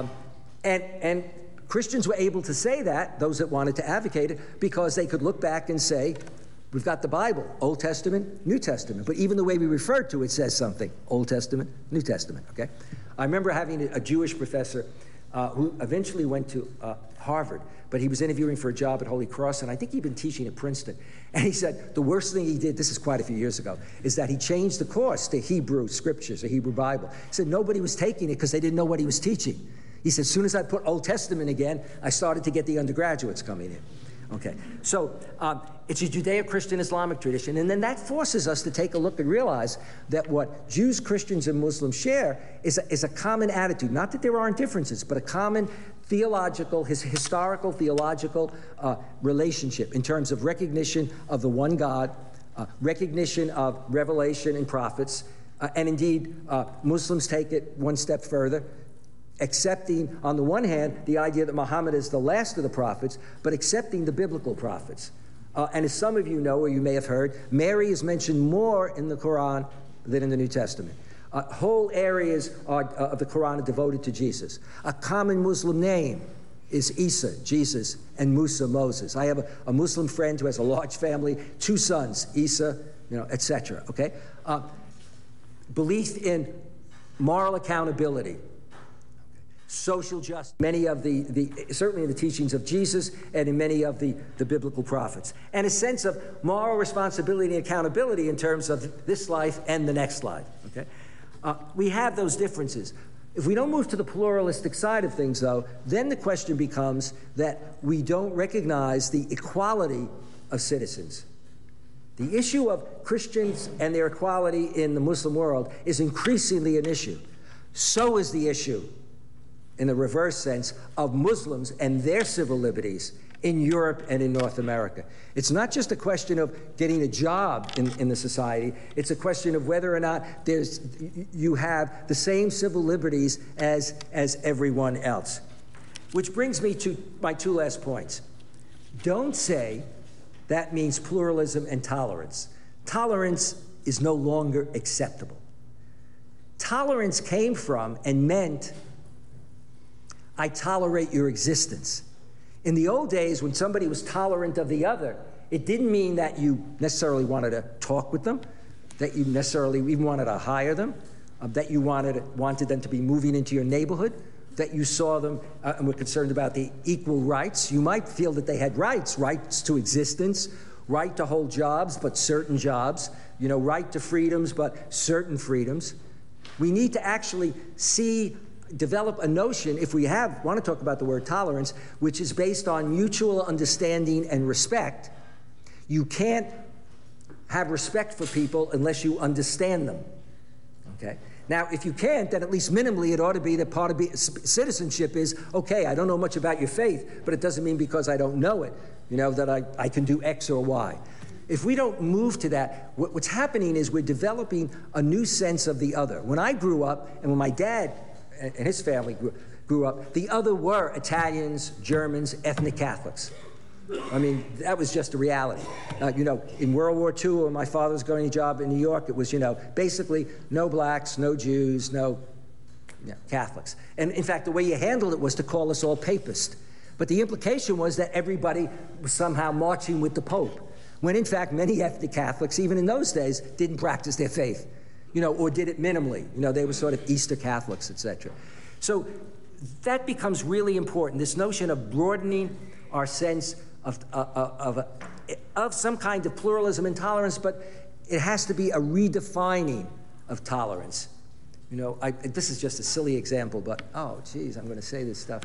And Christians were able to say that, those that wanted to advocate it, because they could look back and say, we've got the Bible, Old Testament, New Testament. But even the way we refer to it says something, Old Testament, New Testament, okay? I remember having a Jewish professor who eventually went to Harvard, but he was interviewing for a job at Holy Cross, and I think he'd been teaching at Princeton. And he said the worst thing he did, this is quite a few years ago, is that he changed the course to Hebrew scriptures, the Hebrew Bible. He said nobody was taking it because they didn't know what he was teaching. He said, as soon as I put Old Testament again, I started to get the undergraduates coming in. Okay, so it's a Judeo-Christian Islamic tradition, and then that forces us to take a look and realize that what Jews, Christians, and Muslims share is a common attitude. Not that there aren't differences, but a common theological, historical, theological relationship in terms of recognition of the one God, recognition of revelation and prophets, and indeed, Muslims take it one step further, accepting, on the one hand, the idea that Muhammad is the last of the prophets, but accepting the biblical prophets. And as some of you know, or you may have heard, Mary is mentioned more in the Quran than in the New Testament. Whole areas of the Quran are devoted to Jesus. A common Muslim name is Isa, Jesus, and Musa, Moses. I have a Muslim friend who has a large family, 2 sons, Isa, etc., okay? Belief in moral accountability, social justice, many of certainly in the teachings of Jesus and in many of the biblical prophets, and a sense of moral responsibility and accountability in terms of this life and the next life, okay? We have those differences. If we don't move to the pluralistic side of things, though, then the question becomes that we don't recognize the equality of citizens. The issue of Christians and their equality in the Muslim world is increasingly an issue. So is the issue, in the reverse sense, of Muslims and their civil liberties in Europe and in North America. It's not just a question of getting a job in the society. It's a question of whether or not you have the same civil liberties as everyone else. Which brings me to my 2 last points. Don't say that means pluralism and tolerance. Tolerance is no longer acceptable. Tolerance came from and meant, I tolerate your existence. In the old days, when somebody was tolerant of the other, it didn't mean that you necessarily wanted to talk with them, that you necessarily even wanted to hire them, that you wanted them to be moving into your neighborhood, that you saw them and were concerned about the equal rights. You might feel that they had rights to existence, right to hold jobs, but certain jobs, right to freedoms, but certain freedoms. We need to actually develop a notion, if we want to talk about the word tolerance, which is based on mutual understanding and respect. You can't have respect for people unless you understand them, okay? Now, if you can't, then at least minimally it ought to be that part of citizenship is, okay, I don't know much about your faith, but it doesn't mean because I don't know it, that I can do X or Y. If we don't move to that, what's happening is we're developing a new sense of the other. When I grew up, and when my dad and his family grew up, the other were Italians, Germans, ethnic Catholics. I mean, that was just a reality. In World War II, when my father was going to a job in New York, it was, basically no blacks, no Jews, no Catholics. And in fact, the way you handled it was to call us all papist. But the implication was that everybody was somehow marching with the Pope, when in fact many ethnic Catholics, even in those days, didn't practice their faith. Or did it minimally. They were sort of Easter Catholics, etc. So that becomes really important, this notion of broadening our sense of some kind of pluralism and tolerance, but it has to be a redefining of tolerance. This is just a silly example, but, oh, geez, I'm going to say this stuff.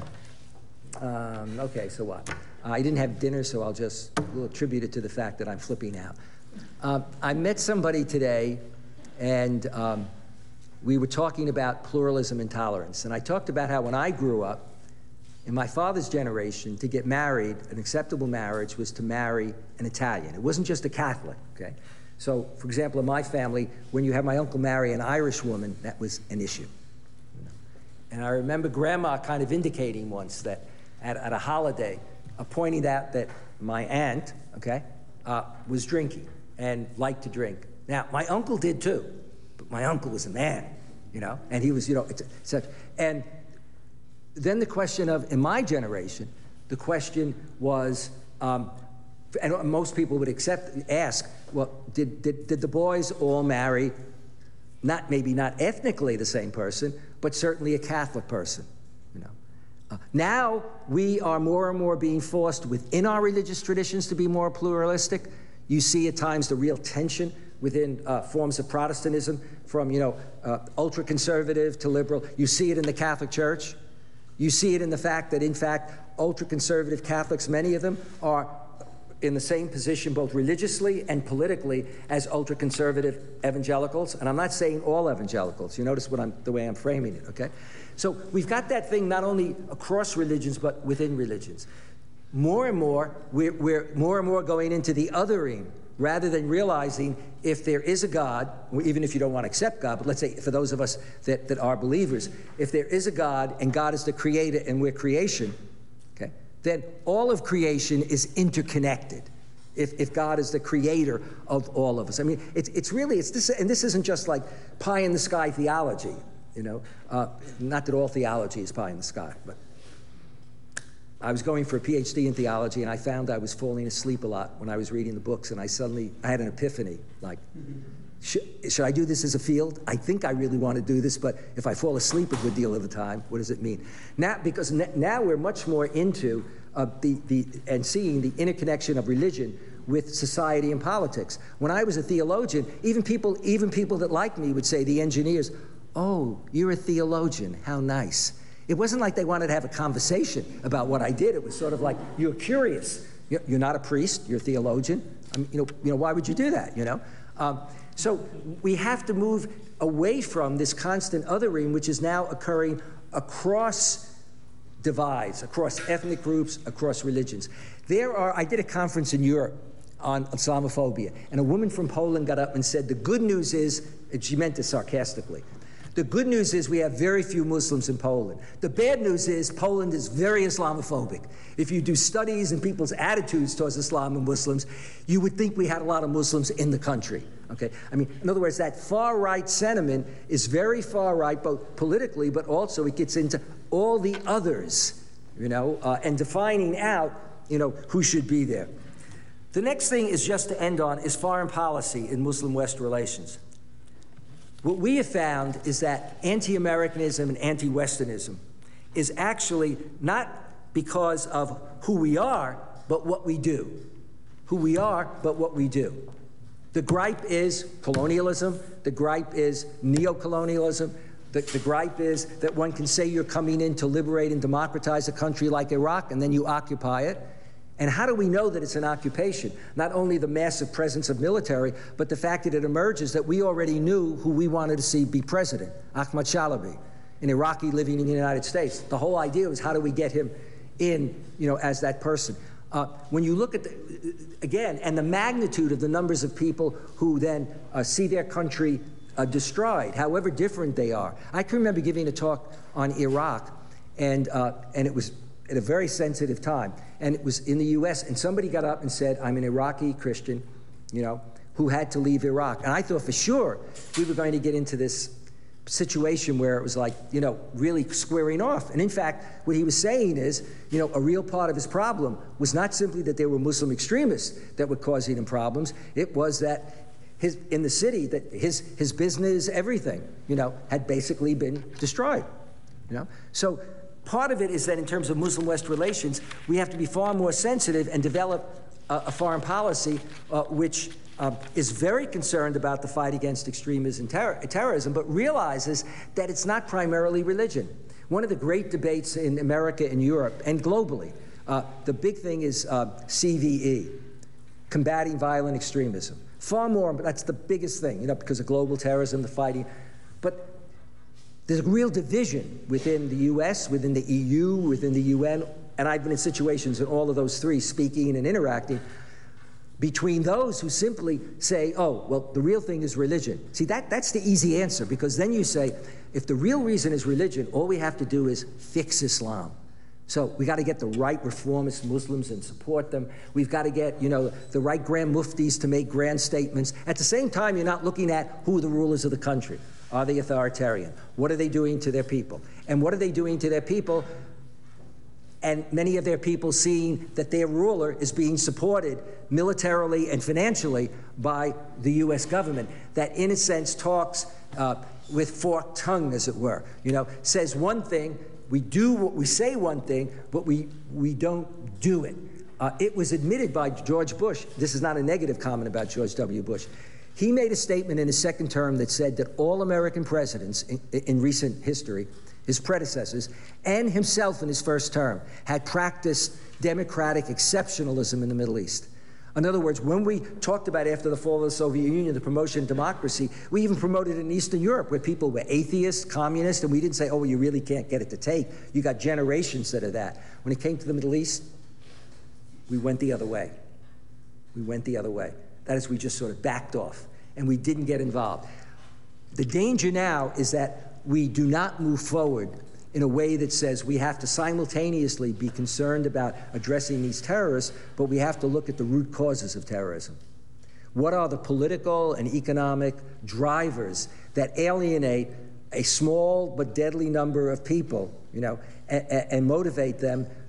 Okay, so what? I didn't have dinner, so we'll attribute it to the fact that I'm flipping out. I met somebody today, and we were talking about pluralism and tolerance. And I talked about how when I grew up, in my father's generation, to get married, an acceptable marriage was to marry an Italian. It wasn't just a Catholic, okay? So, for example, in my family, when you have my uncle marry an Irish woman, that was an issue. And I remember Grandma kind of indicating once that at a holiday, pointing out that my aunt, okay, was drinking and liked to drink. Now, my uncle did too, but my uncle was a man, and he was, and then the question of, in my generation, the question was, and most people would ask, well, did the boys all marry, maybe not ethnically the same person, but certainly a Catholic person, Now we are more and more being forced within our religious traditions to be more pluralistic. You see at times the real tension within forms of Protestantism, from ultra-conservative to liberal. You see it in the Catholic Church. You see it in the fact that, in fact, ultra-conservative Catholics, many of them, are in the same position both religiously and politically as ultra-conservative evangelicals. And I'm not saying all evangelicals. You notice the way I'm framing it, okay? So we've got that thing not only across religions, but within religions. More and more, we're more and more going into the othering, rather than realizing if there is a God, even if you don't want to accept God, but let's say for those of us that are believers, if there is a God and God is the creator and we're creation, okay, then all of creation is interconnected. If God is the creator of all of us. I mean, it's this, and this isn't just like pie in the sky theology, not that all theology is pie in the sky, but I was going for a PhD in theology, and I found I was falling asleep a lot when I was reading the books, and I had an epiphany, like, should I do this as a field? I think I really want to do this, but if I fall asleep a good deal of the time, what does it mean? Because now we're much more into and seeing the interconnection of religion with society and politics. When I was a theologian, even people that liked me would say, the engineers, "Oh, you're a theologian, how nice." It wasn't like they wanted to have a conversation about what I did. It was sort of like, you're curious. You're not a priest, you're a theologian. I mean, you know, why would you do that, you know? So we have to move away from this constant othering, which is now occurring across divides, across ethnic groups, across religions. I did a conference in Europe on Islamophobia, and a woman from Poland got up and said, the good news is, and she meant it sarcastically, the good news is we have very few Muslims in Poland. The bad news is Poland is very Islamophobic. If you do studies in people's attitudes towards Islam and Muslims, you would think we had a lot of Muslims in the country. Okay? I mean, in other words, that far-right sentiment is very far-right, both politically, but also it gets into all the others, you know, and defining out, you know, who should be there. The next thing is just to end on is foreign policy in Muslim-West relations. What we have found is that anti-Americanism and anti-Westernism is actually not because of who we are, but what we do. Who we are, but what we do. The gripe is colonialism. The gripe is neocolonialism. The gripe is that one can say you're coming in to liberate and democratize a country like Iraq, and then you occupy it. And how do we know that it's an occupation? Not only the massive presence of military, but the fact that it emerges that we already knew who we wanted to see be president, Ahmad Chalabi, an Iraqi living in the United States. The whole idea was how do we get him in, you know, as that person. When you look at, again, and the magnitude of the numbers of people who then see their country destroyed, however different they are. I can remember giving a talk on Iraq, and it was at a very sensitive time, and it was in the U.S., and somebody got up and said, I'm an Iraqi Christian, you know, who had to leave Iraq. And I thought for sure we were going to get into this situation where it was like, you know, really squaring off. And in fact, what he was saying is, you know, a real part of his problem was not simply that there were Muslim extremists that were causing him problems, it was that in the city, that his business, everything, you know, had basically been destroyed, you know. So part of it is that in terms of Muslim-West relations, we have to be far more sensitive and develop a foreign policy which is very concerned about the fight against extremism and terrorism, but realizes that it's not primarily religion. One of the great debates in America and Europe and globally, the big thing is CVE, combating violent extremism. Far more, but that's the biggest thing, you know, because of global terrorism, the fighting. But there's a real division within the U.S., within the EU, within the UN, and I've been in situations in all of those three, speaking and interacting, between those who simply say, oh, well, the real thing is religion. See, that's the easy answer, because then you say, if the real reason is religion, all we have to do is fix Islam. So we got to get the right reformist Muslims and support them. We've got to get, you know, the right grand muftis to make grand statements. At the same time, you're not looking at who are the rulers of the country. Are they authoritarian? What are they doing to their people? And what are they doing to their people? And many of their people seeing that their ruler is being supported militarily and financially by the U.S. government, that in a sense talks with forked tongue, as it were. You know, says one thing, we say one thing, but we don't do it. It was admitted by George Bush. This is not a negative comment about George W. Bush. He made a statement in his second term that said that all American presidents in recent history, his predecessors, and himself in his first term, had practiced democratic exceptionalism in the Middle East. In other words, when we talked about after the fall of the Soviet Union, the promotion of democracy, we even promoted it in Eastern Europe, where people were atheists, communists, and we didn't say, oh, well, you really can't get it to take. You got generations that are that. When it came to the Middle East, we went the other way. We went the other way. That is, we just sort of backed off, and we didn't get involved. The danger now is that we do not move forward in a way that says we have to simultaneously be concerned about addressing these terrorists, but we have to look at the root causes of terrorism. What are the political and economic drivers that alienate a small but deadly number of people, you know, and motivate them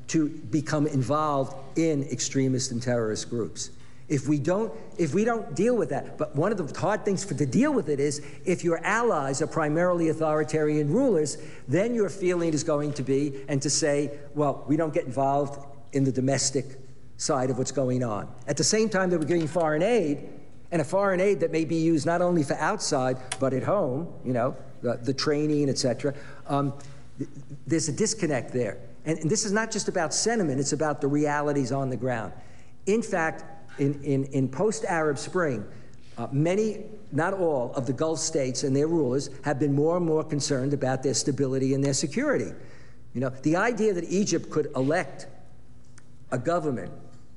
to become involved in extremist and terrorist groups. If we don't deal with that, but one of the hard things to deal with it is if your allies are primarily authoritarian rulers, then your feeling is going to be, and to say, well, we don't get involved in the domestic side of what's going on. At the same time that we're giving foreign aid, and a foreign aid that may be used not only for outside, but at home, the training, et cetera, there's a disconnect there. And this is not just about sentiment, it's about the realities on the ground. In fact, in post-Arab Spring, many, not all, of the Gulf states and their rulers have been more and more concerned about their stability and their security. The idea that Egypt could elect a government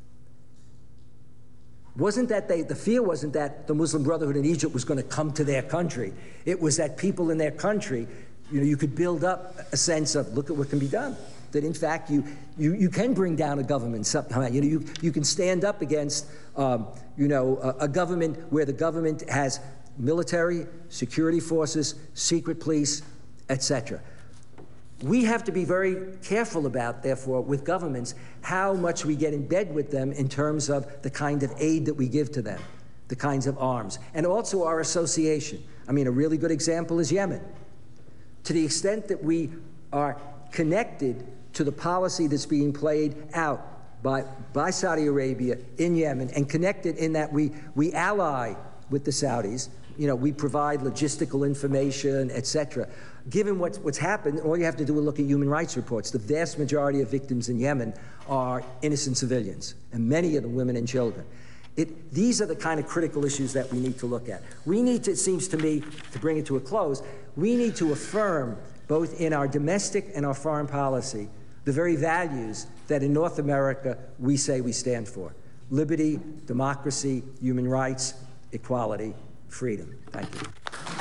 the fear wasn't that the Muslim Brotherhood in Egypt was going to come to their country. It was that people in their country, you could build up a sense of, look at what can be done. That in fact you can bring down a government somehow. You can stand up against a government where the government has military, security forces, secret police, etc. We have to be very careful about, therefore, with governments, how much we get in bed with them in terms of the kind of aid that we give to them, the kinds of arms, and also our association. I mean, a really good example is Yemen. To the extent that we are connected to the policy that's being played out by Saudi Arabia in Yemen, and connected in that we ally with the Saudis, we provide logistical information, etc. Given what's happened, all you have to do is look at human rights reports. The vast majority of victims in Yemen are innocent civilians, and many of them women and children. These are the kind of critical issues that we need to look at. We need to, it seems to me, to bring it to a close, we need to affirm, both in our domestic and our foreign policy, the very values that in North America we say we stand for: liberty, democracy, human rights, equality, freedom. Thank you.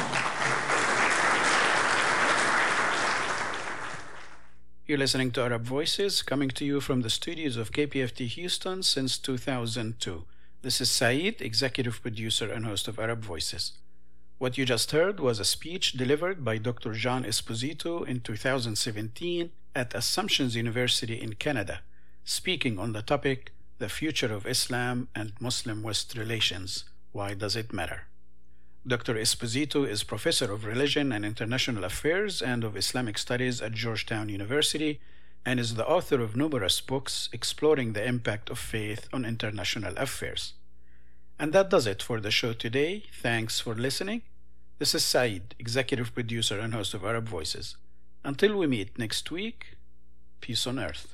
You're listening to Arab Voices, coming to you from the studios of KPFT Houston since 2002. This is Saeed, executive producer and host of Arab Voices. What you just heard was a speech delivered by Dr. John Esposito in 2017 at Assumption University in Canada, speaking on the topic, The Future of Islam and Muslim-West Relations, Why Does It Matter? Dr. Esposito is Professor of Religion and International Affairs and of Islamic Studies at Georgetown University, and is the author of numerous books exploring the impact of faith on international affairs. And that does it for the show today. Thanks for listening. This is Saeed, executive producer and host of Arab Voices. Until we meet next week, peace on earth.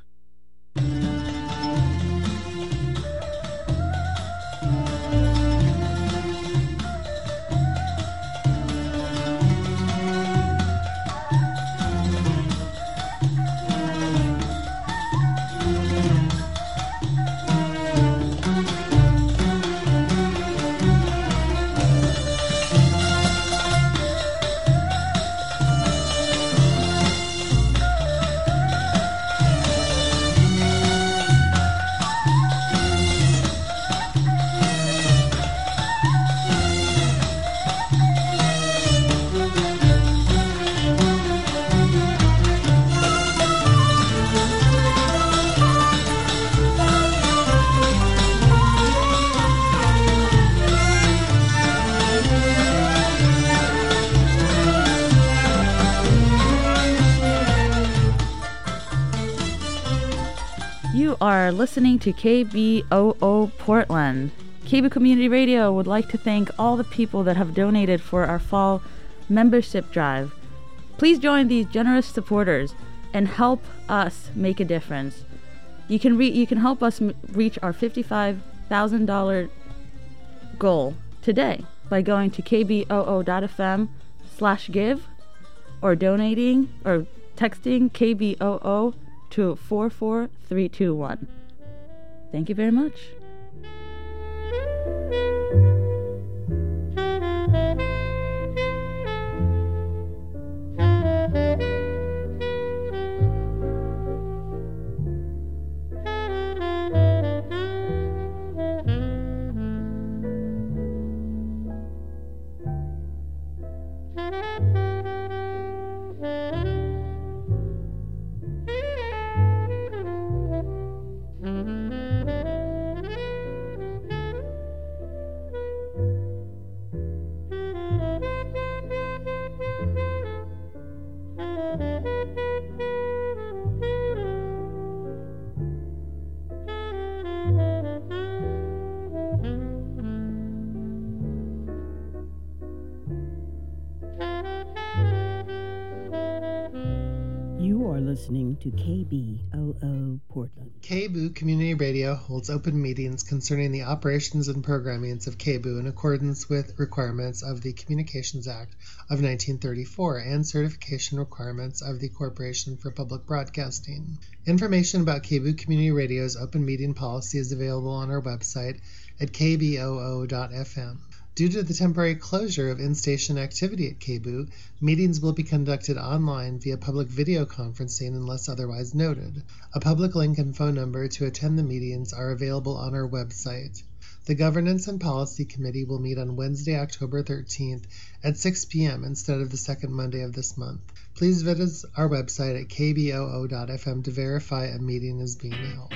You are listening to KBOO Portland. KB Community Radio would like to thank all the people that have donated for our fall membership drive. Please join these generous supporters and help us make a difference. You can help us reach our $55,000 goal today by going to kboo.fm/give or donating or texting KBOO to 44321. Thank you very much. listening to KBOO Portland. KBOO Community Radio holds open meetings concerning the operations and programmings of KBOO in accordance with requirements of the Communications Act of 1934 and certification requirements of the Corporation for Public Broadcasting. Information about KBOO Community Radio's open meeting policy is available on our website at kboo.fm. Due to the temporary closure of in-station activity at KBOO, meetings will be conducted online via public video conferencing unless otherwise noted. A public link and phone number to attend the meetings are available on our website. The Governance and Policy Committee will meet on Wednesday, October 13th at 6 p.m. instead of the second Monday of this month. Please visit our website at kboo.fm to verify a meeting is being held.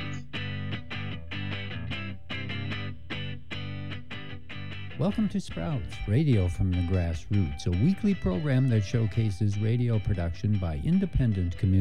Welcome to Sprouts, Radio from the Grassroots, a weekly program that showcases radio production by independent community